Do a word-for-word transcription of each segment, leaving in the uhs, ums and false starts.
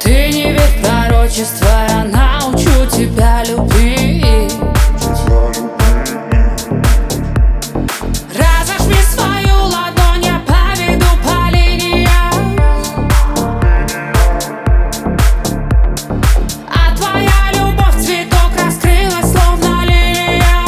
Ты не верь в пророчество, я научу тебя любви. Разожми свою ладонь, я поведу по линиям, а твоя любовь цветок раскрылась, словно лилия.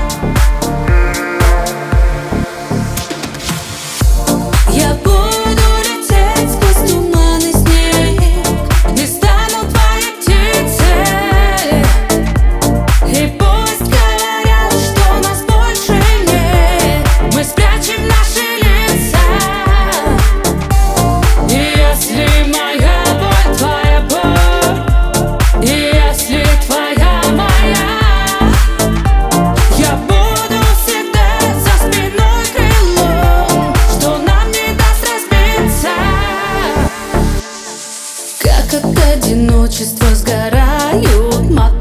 Я буду лететь сквозь туман и снег, не стану твоей птицей. И пусть говорят, что нас больше нет, мы спрячем наши лица. И если моя боль твоя боль, и если твоя моя, я буду всегда за спиной крылом, что нам не даст разбиться. Как от одиночества сгорают мотор